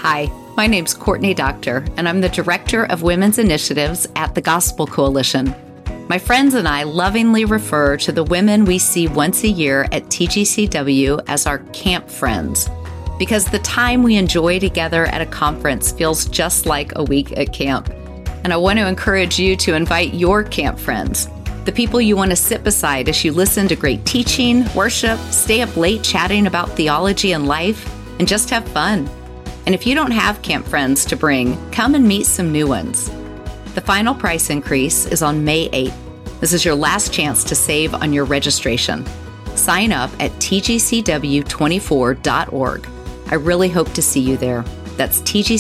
Hi, my name's Courtney Doctor, and I'm the Director of Women's Initiatives at the Gospel Coalition. My friends and I lovingly refer to the women we see once a year at TGCW as our camp friends, because the time we enjoy together at a conference feels just like a week at camp. And I want to encourage you to invite your camp friends, the people you want to sit beside as you listen to great teaching, worship, stay up late chatting about theology and life, and just have fun. And if you don't have camp friends to bring, come and meet some new ones. The final price increase is on May 8th. This is your last chance to save on your registration. Sign up at tgcw24.org. I really hope to see you there. That's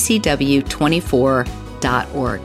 tgcw24.org.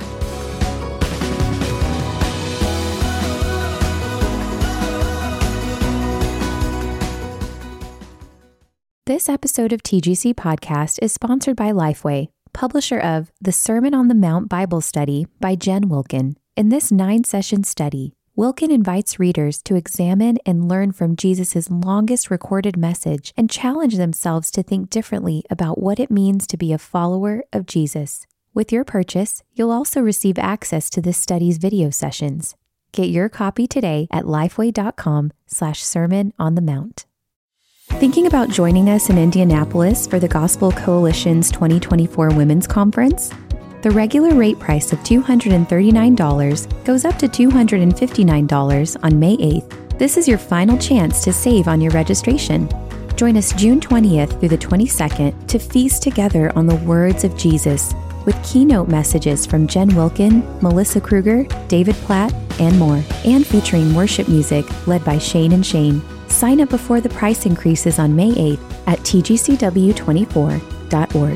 This episode of TGC Podcast is sponsored by Lifeway, publisher of The Sermon on the Mount Bible Study by Jen Wilkin. In this 9-session study, Wilkin invites readers to examine and learn from Jesus' longest recorded message and challenge themselves to think differently about what it means to be a follower of Jesus. With your purchase, you'll also receive access to this study's video sessions. Get your copy today at lifeway.com/Sermon on the Mount. Thinking about joining us in Indianapolis for the Gospel Coalition's 2024 Women's Conference? The regular rate price of $239 goes up to $259 on May 8th. This is your final chance to save on your registration. Join us June 20th through the 22nd to feast together on the words of Jesus with keynote messages from Jen Wilkin, Melissa Kruger, David Platt, and more, and featuring worship music led by Shane and Shane. Sign up before the price increases on May 8th at tgcw24.org.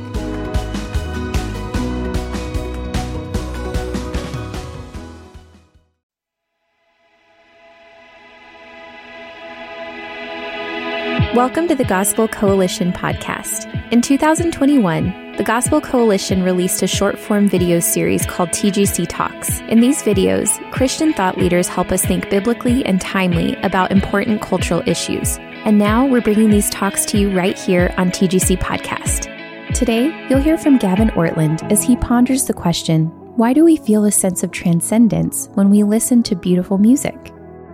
Welcome to the Gospel Coalition podcast. In 2021, the Gospel Coalition released a short-form video series called TGC Talks. In these videos, Christian thought leaders help us think biblically and timely about important cultural issues. And now we're bringing these talks to you right here on TGC Podcast. Today, you'll hear from Gavin Ortland as he ponders the question, why do we feel a sense of transcendence when we listen to beautiful music?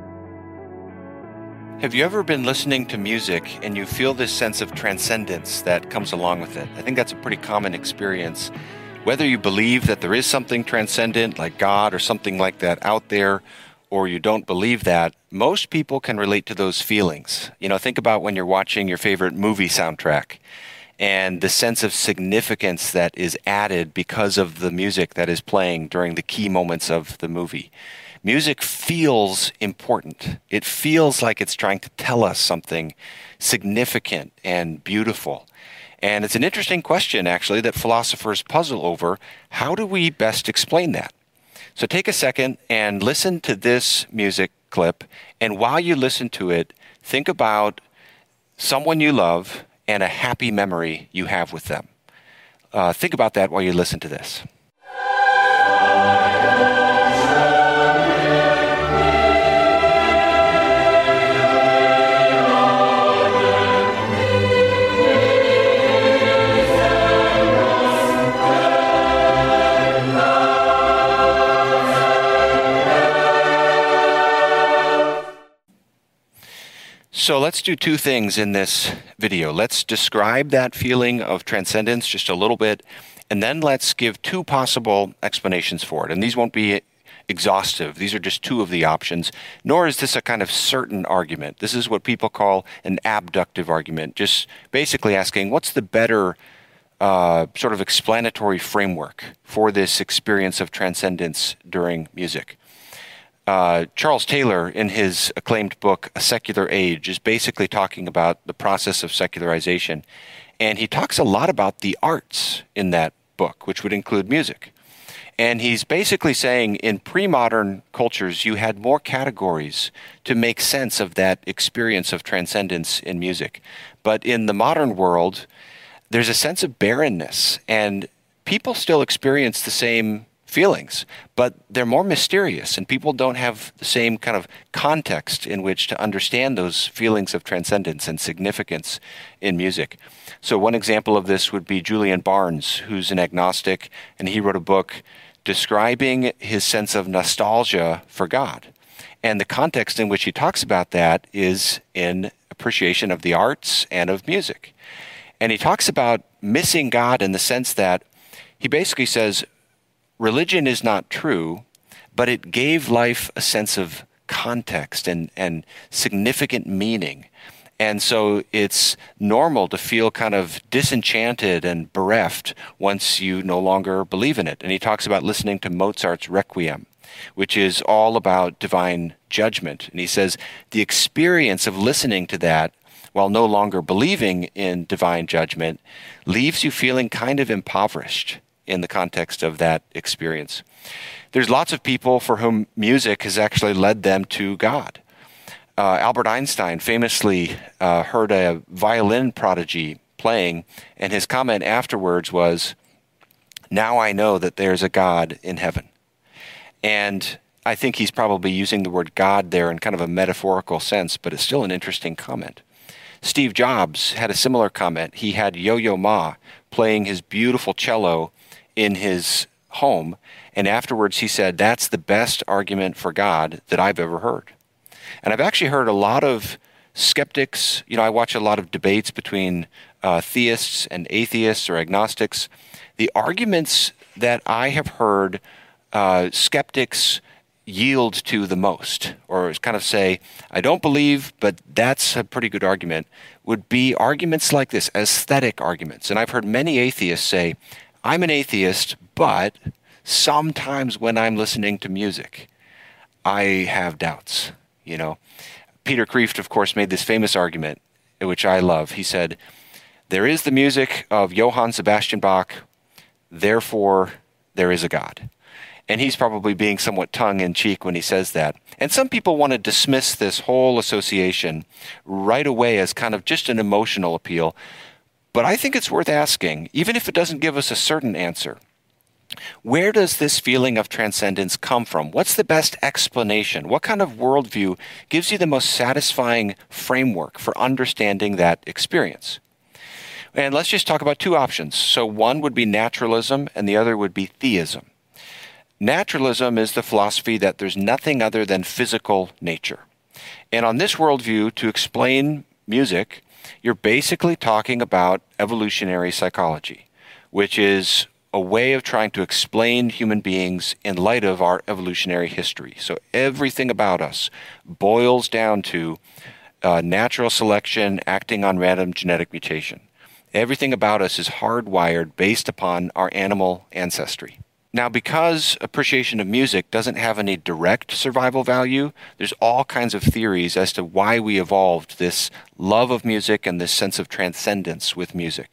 Have you ever been listening to music and you feel this sense of transcendence that comes along with it? I think that's a pretty common experience. Whether you believe that there is something transcendent like God or something like that out there, or you don't believe that, most people can relate to those feelings. You know, think about when you're watching your favorite movie soundtrack and the sense of significance that is added because of the music that is playing during the key moments of the movie. Music feels important. It feels like it's trying to tell us something significant and beautiful. And it's an interesting question, actually, that philosophers puzzle over. How do we best explain that? So take a second and listen to this music clip. And while you listen to it, think about someone you love and a happy memory you have with them. Think about that while you listen to this. So let's do two things in this video. Let's describe that feeling of transcendence just a little bit, and then let's give two possible explanations for it. And these won't be exhaustive. These are just two of the options, nor is this a kind of certain argument. This is what people call an abductive argument, just basically asking what's the better sort of explanatory framework for this experience of transcendence during music. Charles Taylor, in his acclaimed book, A Secular Age, is basically talking about the process of secularization. And he talks a lot about the arts in that book, which would include music. And he's basically saying in pre-modern cultures, you had more categories to make sense of that experience of transcendence in music. But in the modern world, there's a sense of barrenness, and people still experience the same feelings, but they're more mysterious, and people don't have the same kind of context in which to understand those feelings of transcendence and significance in music. So one example of this would be Julian Barnes, who's an agnostic, and he wrote a book describing his sense of nostalgia for God. And the context in which he talks about that is in appreciation of the arts and of music. And he talks about missing God in the sense that he basically says, religion is not true, but it gave life a sense of context and significant meaning. And so it's normal to feel kind of disenchanted and bereft once you no longer believe in it. And he talks about listening to Mozart's Requiem, which is all about divine judgment. And he says the experience of listening to that while no longer believing in divine judgment leaves you feeling kind of impoverished in the context of that experience. There's lots of people for whom music has actually led them to God. Albert Einstein famously heard a violin prodigy playing, and his comment afterwards was, "Now I know that there's a God in heaven." And I think he's probably using the word God there in kind of a metaphorical sense, but it's still an interesting comment. Steve Jobs had a similar comment. He had Yo-Yo Ma playing his beautiful cello in his home, and afterwards he said, "That's the best argument for God that I've ever heard." And I've actually heard a lot of skeptics, I watch a lot of debates between theists and atheists or agnostics. The arguments that I have heard skeptics yield to the most, or kind of say, I don't believe, but that's a pretty good argument, would be arguments like this, aesthetic arguments. And I've heard many atheists say, I'm an atheist, but sometimes when I'm listening to music, I have doubts. Peter Kreeft, of course, made this famous argument, which I love. He said, there is the music of Johann Sebastian Bach, therefore there is a God. And he's probably being somewhat tongue-in-cheek when he says that. And some people want to dismiss this whole association right away as kind of just an emotional appeal. But I think it's worth asking, even if it doesn't give us a certain answer, where does this feeling of transcendence come from? What's the best explanation? What kind of worldview gives you the most satisfying framework for understanding that experience? And let's just talk about two options. So one would be naturalism and the other would be theism. Naturalism is the philosophy that there's nothing other than physical nature. And on this worldview, to explain music, you're basically talking about evolutionary psychology, which is a way of trying to explain human beings in light of our evolutionary history. So everything about us boils down to natural selection acting on random genetic mutation. Everything about us is hardwired based upon our animal ancestry. Now, because appreciation of music doesn't have any direct survival value, there's all kinds of theories as to why we evolved this love of music and this sense of transcendence with music.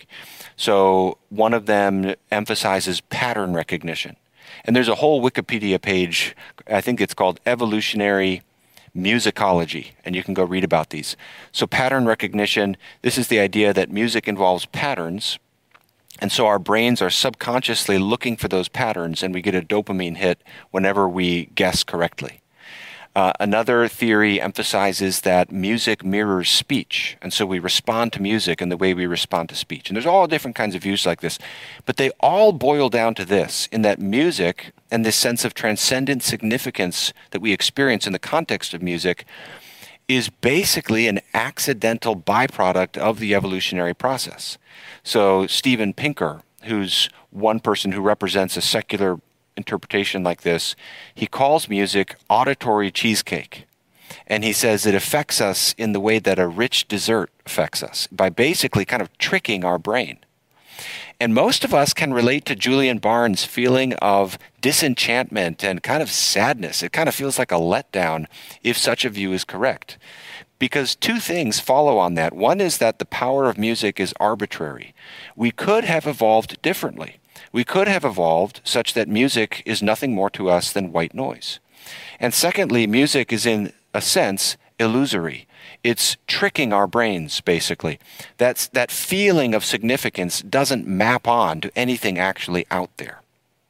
So one of them emphasizes pattern recognition. And there's a whole Wikipedia page, I think it's called Evolutionary Musicology, and you can go read about these. So pattern recognition, this is the idea that music involves patterns, and so our brains are subconsciously looking for those patterns, and we get a dopamine hit whenever we guess correctly. Another theory emphasizes that music mirrors speech, and so we respond to music in the way we respond to speech. And there's all different kinds of views like this, but they all boil down to this, in that music and this sense of transcendent significance that we experience in the context of music is basically an accidental byproduct of the evolutionary process. So Steven Pinker, who's one person who represents a secular interpretation like this, he calls music auditory cheesecake. And he says it affects us in the way that a rich dessert affects us, by basically kind of tricking our brain. And most of us can relate to Julian Barnes' feeling of disenchantment and kind of sadness. It kind of feels like a letdown if such a view is correct. Because two things follow on that. One is that the power of music is arbitrary. We could have evolved differently. We could have evolved such that music is nothing more to us than white noise. And secondly, music is in a sense illusory. It's tricking our brains, basically. That feeling of significance doesn't map on to anything actually out there.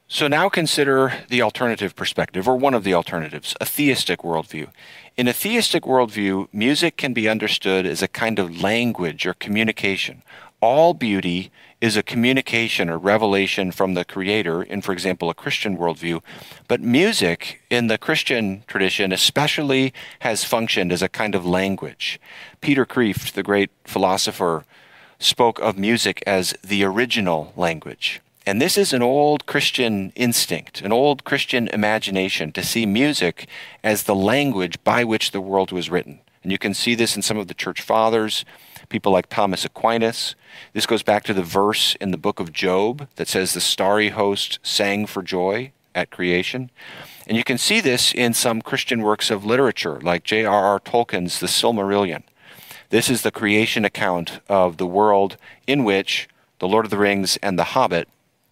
So now consider the alternative perspective, or one of the alternatives, a theistic worldview. In a theistic worldview, music can be understood as a kind of language or communication. All beauty is a communication or revelation from the Creator in, for example, a Christian worldview. But music, in the Christian tradition especially, has functioned as a kind of language. Peter Kreeft, the great philosopher, spoke of music as the original language. And this is an old Christian instinct, an old Christian imagination to see music as the language by which the world was written. And you can see this in some of the church fathers, people like Thomas Aquinas. This goes back to the verse in the book of Job that says the starry host sang for joy at creation. And you can see this in some Christian works of literature, like J.R.R. Tolkien's The Silmarillion. This is the creation account of the world in which The Lord of the Rings and The Hobbit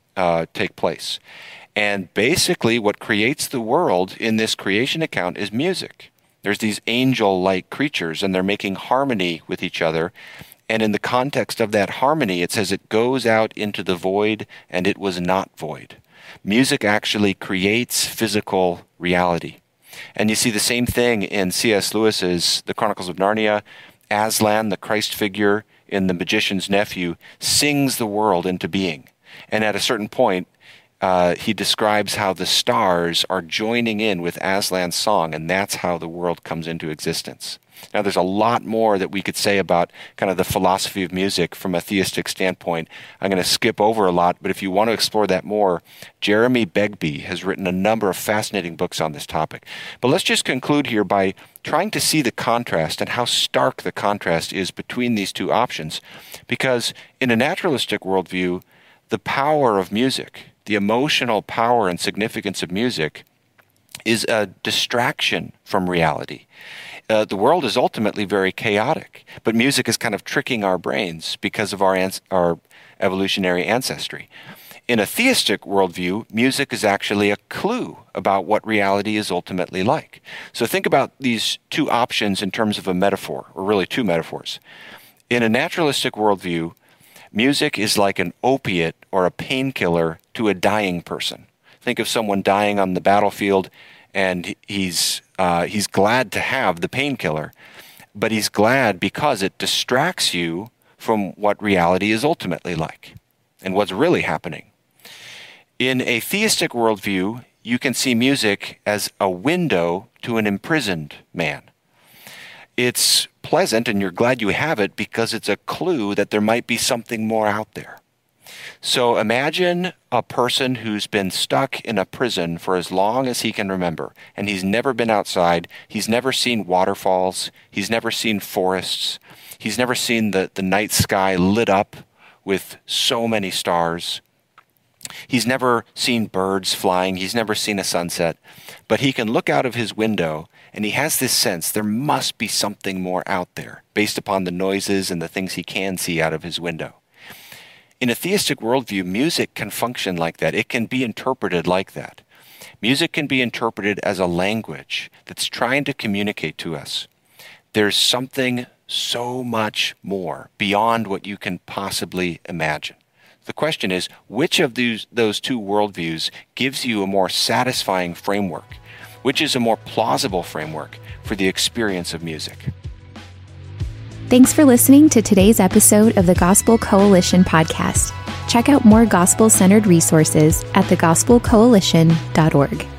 take place. And basically what creates the world in this creation account is music. There's these angel-like creatures, and they're making harmony with each other. And in the context of that harmony, it says it goes out into the void, and it was not void. Music actually creates physical reality. And you see the same thing in C.S. Lewis's The Chronicles of Narnia. Aslan, the Christ figure in The Magician's Nephew, sings the world into being. And at a certain point, he describes how the stars are joining in with Aslan's song, and that's how the world comes into existence. Now, there's a lot more that we could say about kind of the philosophy of music from a theistic standpoint. I'm going to skip over a lot, but if you want to explore that more, Jeremy Begbie has written a number of fascinating books on this topic. But let's just conclude here by trying to see the contrast and how stark the contrast is between these two options. Because in a naturalistic worldview, the power of music, the emotional power and significance of music, is a distraction from reality. The world is ultimately very chaotic, but music is kind of tricking our brains because of our evolutionary ancestry. In a theistic worldview, music is actually a clue about what reality is ultimately like. So think about these two options in terms of a metaphor, or really two metaphors. In a naturalistic worldview, music is like an opiate or a painkiller to a dying person. Think of someone dying on the battlefield, and he's glad to have the painkiller, but he's glad because it distracts you from what reality is ultimately like and what's really happening. In a theistic worldview, you can see music as a window to an imprisoned man. It's pleasant, and you're glad you have it because it's a clue that there might be something more out there. So imagine a person who's been stuck in a prison for as long as he can remember, and he's never been outside, he's never seen waterfalls, he's never seen forests, he's never seen the night sky lit up with so many stars. He's never seen birds flying, he's never seen a sunset, but he can look out of his window and he has this sense there must be something more out there based upon the noises and the things he can see out of his window. In a theistic worldview, music can function like that. It can be interpreted like that. Music can be interpreted as a language that's trying to communicate to us. There's something so much more beyond what you can possibly imagine. The question is, which of those two worldviews gives you a more satisfying framework? Which is a more plausible framework for the experience of music? Thanks for listening to today's episode of the Gospel Coalition podcast. Check out more gospel-centered resources at thegospelcoalition.org.